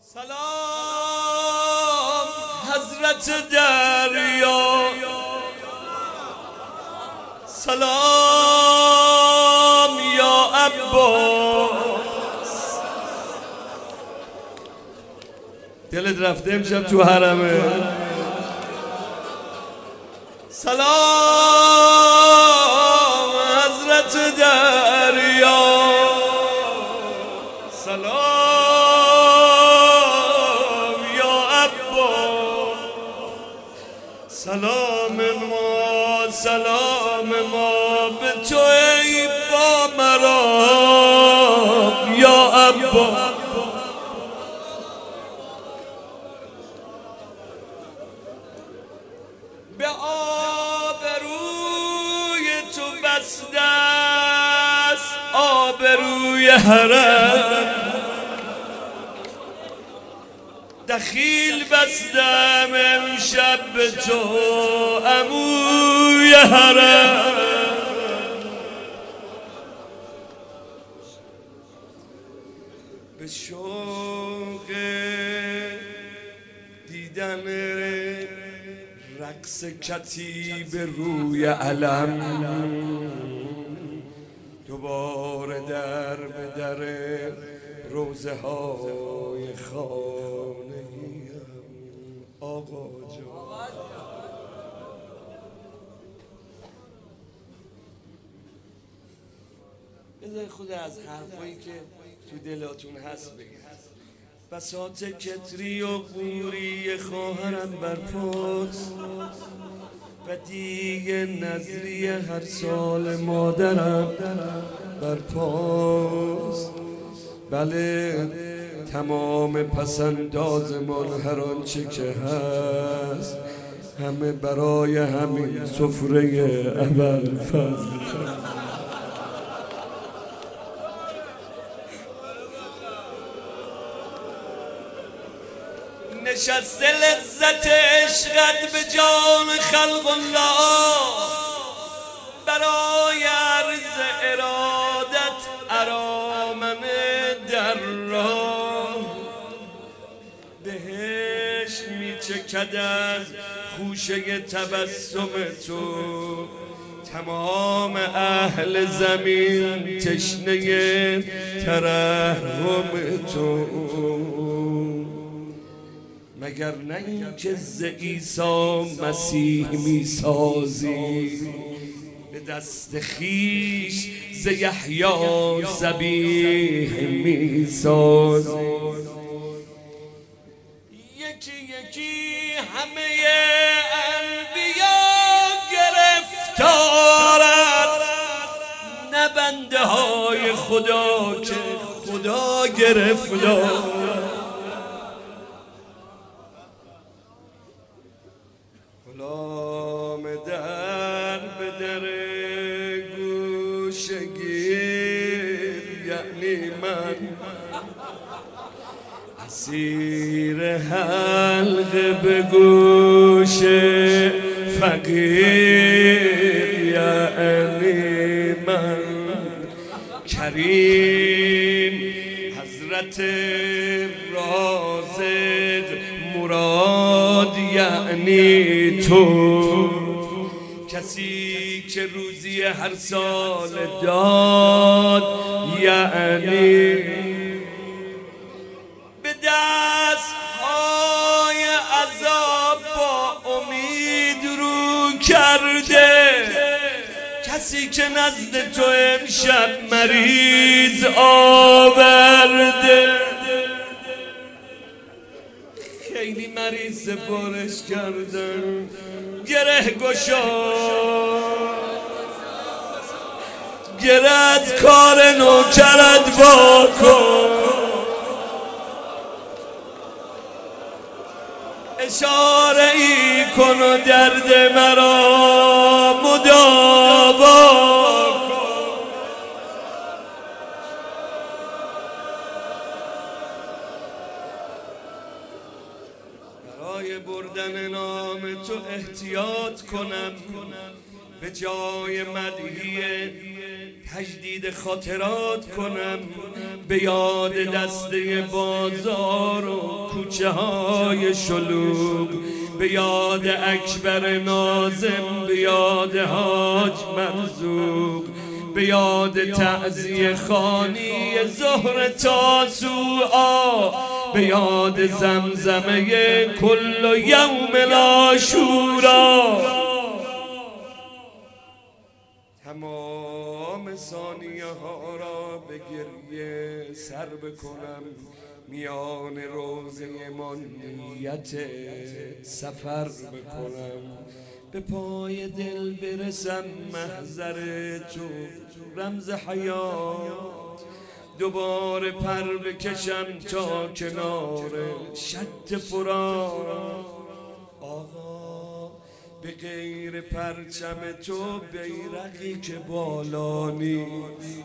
سلام حضرت دریا، سلام یا عباس. دلت رفته امشب تو حرمه. سلام حضرت دریا، سلام یا عباس. سلام ما به تو ای با مرام یا عباس. به آبروی تو بسته است آبروی حرم، دخیل بستم امشب به تو عموی حرم. به شوق دیدن رقص کتیب روی علم، دوباره در به در روزه های خانه‌ایم آقا جان. بذاری خود از حرفایی که تو دلاتون هست بگید. بساط کتری و قوری خواهرم برپاست و دیگه نظری هر سال مادرم برپاست. بله تمام پسندازمان هر آنچه که هست همه برای همین سفره ابوالفضل. نشسته لذت عشقت به جان خلق الله، برای عرض ارادت ارامنه در راه. بهشت میچکد از خوشه تبسم تو، تمام اهل زمین تشنه ترحم تو. مگر نه اینکه ز عیسی مسیح میسازی، به دست خویش ز یحیی ذبیح میسازی. یکی یکی همه انبیا گرفتارند، نه بنده های خدا که خدا گرفتار. غلام در به در گوشگیر یعنی من، اسیر حلقه به گوش فقیر یعنی من. کریم حضرت رازق مراد یعنی تو، کسی که روزی هر سال داد یعنی به دستهای عذاب با امید رو کرده، کسی که نزد تو امشب مریض آورده. خیلی مریض سفارش کردن، گره گشاد، گره از کار نوکرت واکن. اشاره ای کن و درد مرا مداوا کن. برای بردن نام تو احتیاط کنم، به جای مدحی تجدید خاطرات کنم به یاد دسته بازار و کوچه های شلوغ، به یاد اکبر ناظم، به یاد حاج مرزوق، به یاد تعزیه خانی ظهر تاسوعا، به یاد زمزمه کل یوم عاشورا. تمام ثانیه ها را به گریه سر بکنم، میان روزه ما نیت سفر بکنم، به پای دل برسم محضر تو رمز حیات، دوباره پر بکشم تا کنار شط فرات. آقا به غیر پرچم تو بیرقی که بالا نیست،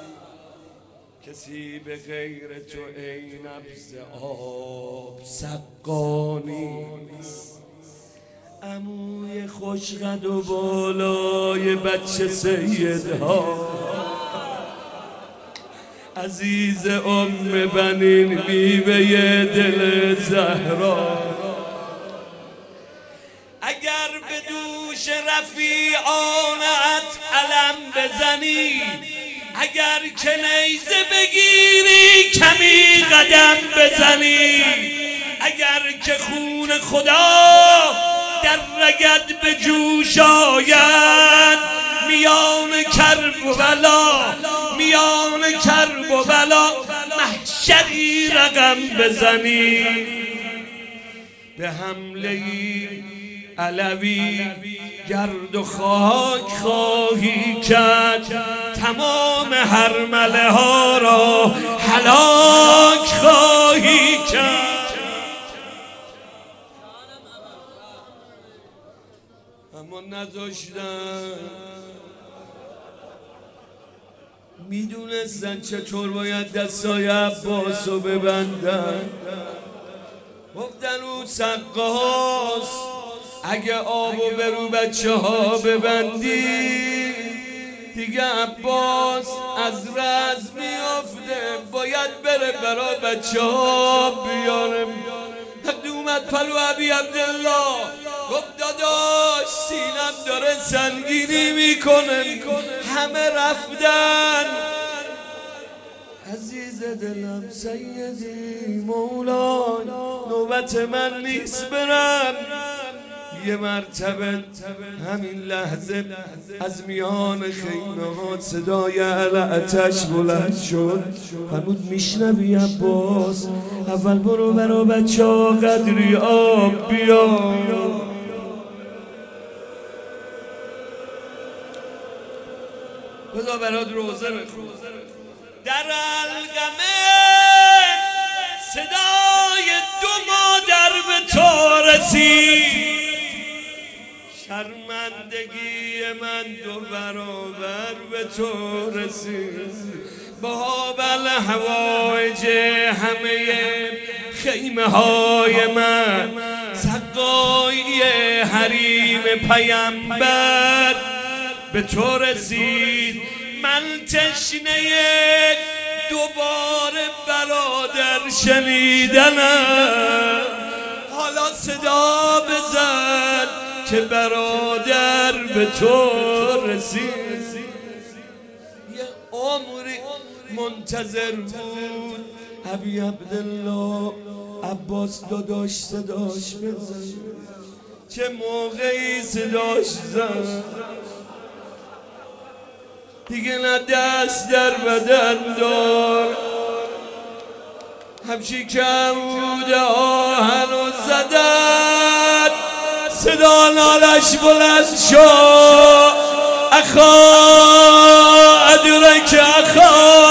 کسی به غیر تو ای نبض آب سقا نیست. عموی خوشقد و بالای بچه سیدها، عزیز ام بنین میوه دل زهرا، اگر به دوش رفیعانت علم بزنی، اگر که نیزه بگیری کمی قدم بزنی، اگر که خون خدا در رگت به جوش آید، میان کرب و بلا، میان کرب و بلا محشری رقم بزنی، به حمله علوی گرد و خاک خواهی کرد، تمام هرمله ها را هلاک خواهی کرد. اما نذاشتن، میدونستن چطور باید دستای عباس رو ببندن. گفتن او سقاست، اگه آبو برو بچه ها ببندی، دیگه عباس از رز میافته، باید بره برا بچه ها بیاره. وقتی اومد پلو ابی عبدالله گفت داداش سینم داره سنگینی میکنه، همه رفتن. عزیز دلم سیدی مولای، نوبت من نیست برم. یه مرتبه همین لحظه از میان خیمه ها صدای علعتش بلند شد. فرمود میشنوی عباس؟ اول برو برا بچه ها قدری آب بیا. بذار برات روزه بخون. در القمه صدای دو مادر به تو رسید، شرمندگی من دو برابر به تو رسید. باب الحوائج همه خیمه های من، سقایی حریم پیامبر به تو رسید. من تشنه دوباره برادر شنیدنم، حالا صدا بزن که برادر به تو رسید. یه عمری منتظر بود ابی عبدالله عباس داداش صداش بزن. چه موقعی صداش زد، دیگه نه دست در بدن دار، همچی کمود آهن و زدن. صدا نالش بلند شد، اخا ادرک اخا.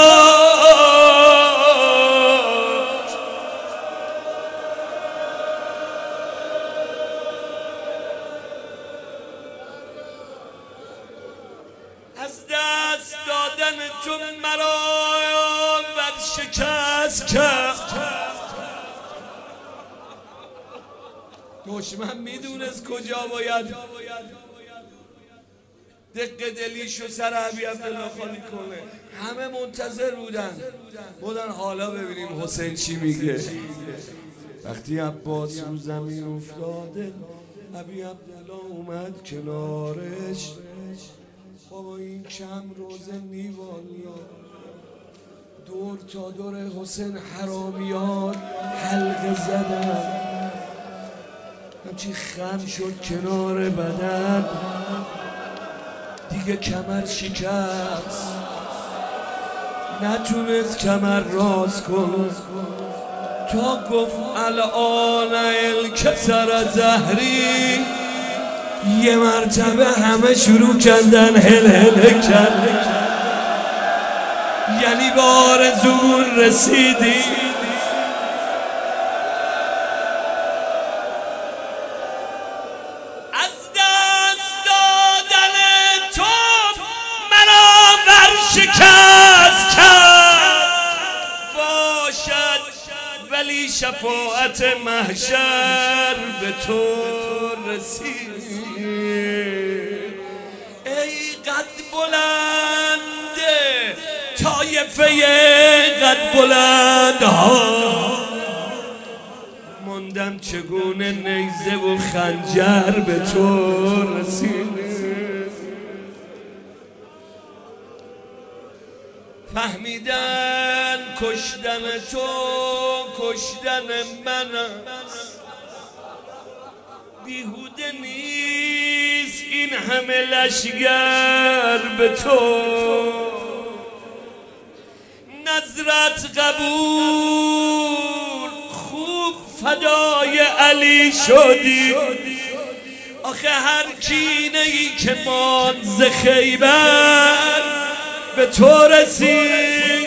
از دست دادن تو مرا ورشکست کرد. دشمن میدونست کجا باید دق دلیشو سر عبی عبدالله خالی کنه. همه منتظر بودن حالا ببینیم حسین چی میگه. وقتی عباس رو زمین افتاده عبی عبدالله اومد کنارش. بابا این کم روز نیوالیا دور تا دور حسین حرامیان حلقه زدن. همچی خم شد کنار بدن دیگه کمر شکست، نتونست کمر راز کن تا گفت الان الکسر زهری. یه مرتبه همه شروع کردن هل هل کردن، یعنی به آرزون رسیدی. از دست دادن تو مرا ورشکست کرد باشد، ولی شفاعت محشر به تو رسید. ای قد بلنده طایفه قد بلند ها، ماندم چگونه نیزه و خنجر به تو رسید. فهمیدن کشتن تو کشتن من است، بیهوده نیست این همه لشگر به تو. نظرت قبول خوب فدای علی شدی. آخه هر کینه‌ای که ماند ز خیبر به تو رسید.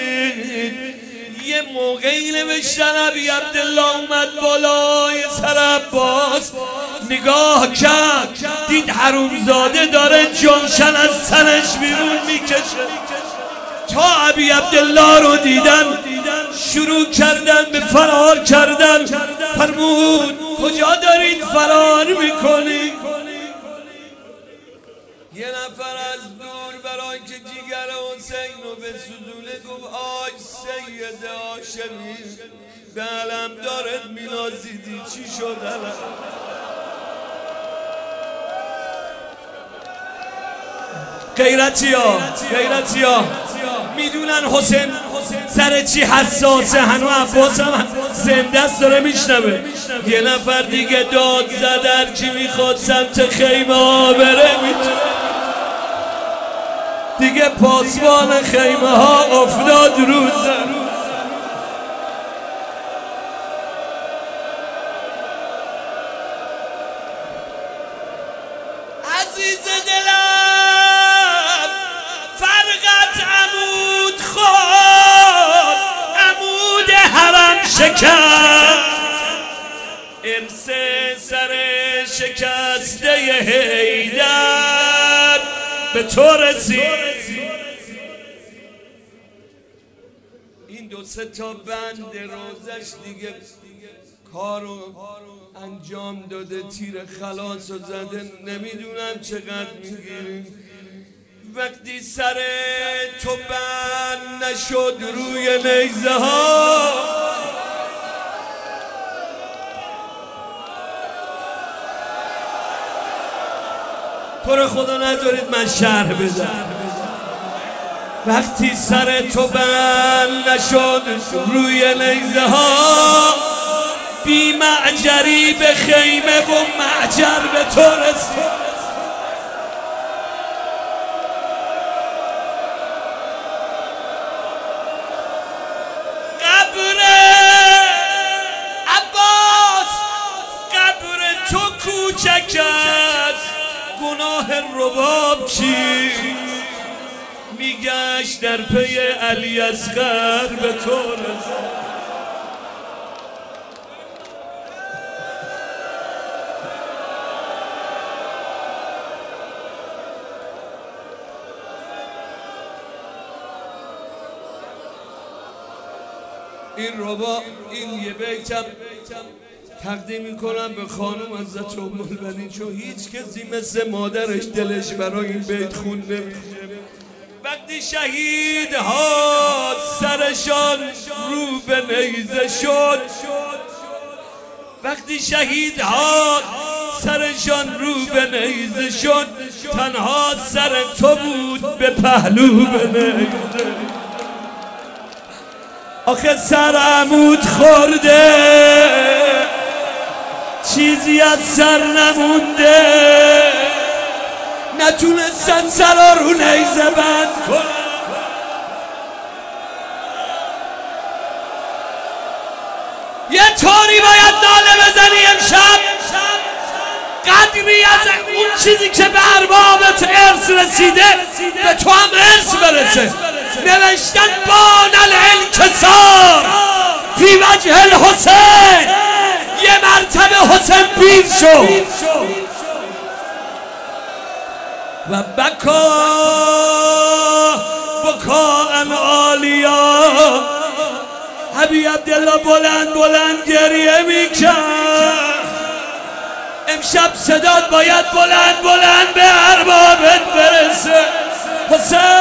یه موقعی نوشتن عبی عبدالله اومد بالای سر عباس نگاه کرد، دید حرومزاده داره جانشن از سرش بیرون میکشه. تا عبی عبدالله رو دیدن شروع کردن به فرار کردن. فرمود کجا دارید فرار میکنی؟ یه نفر از دور برای که جیگر حسین رو به سوزونه گفت آی سید هاشمی به علم دارت مینازیدی چی شد علم؟ غیرتی ها میدونن حسین سر چی حساسه، هنو عباس هم زنده است داره میشنوه. یه نفر دیگه داد زد کی میخواد سمت خیمه ها بره میتونه. دیگه پاسبان خیمه ها افتاد روزه. عزیز دلم فرقت عمود خود عمود حرم شکست، ارث سر شکسته حیدر به تو رسید. این دو سه تا بند روزش دیگه کارو انجام داده، تیر خلاص رو زده، نمیدونم چقدر میگیری. وقتی سر تو بند نشد روی نیزه ها تو رو خدا نذارید من شرح بزنم. وقتی سر تو بند نشد روی نیزه ها بی معجری به خیمه و معجر به تو رسید. قبر عباس قبر تو کوچک است، گناه رباب چی میگشت در پی علی اصغر به تو رسید. این رباب این یه بیتم تقدیم میکنم به خانم حضرت ام البنین، چون هیچ کسی مثل مادرش دلش برای این بیت خون نمیشه. وقتی شهیدها سرشان رو به نیزه شد، وقتی شهیدها سرشان رو به نیزه شد، تنها سر تو بود به پهلو به نیزه. آخه سر عمود خورده چیزی از سر نمونده، نتونستن سرا رو نیزه بند کنن. یه طوری باید ناله بزنی امشب، قدری از اون چیزی که به اربابت ارث رسیده به تو هم ارث برسه. نوشتن بان الانکسار فی وجه الحسین، یه مرتبه حسین پیر شد و بکا عالیا. حبیب عبدالله بلند بلند گریه میکرد. امشب صدات باید بلند بلند به اربابت برسه. حسین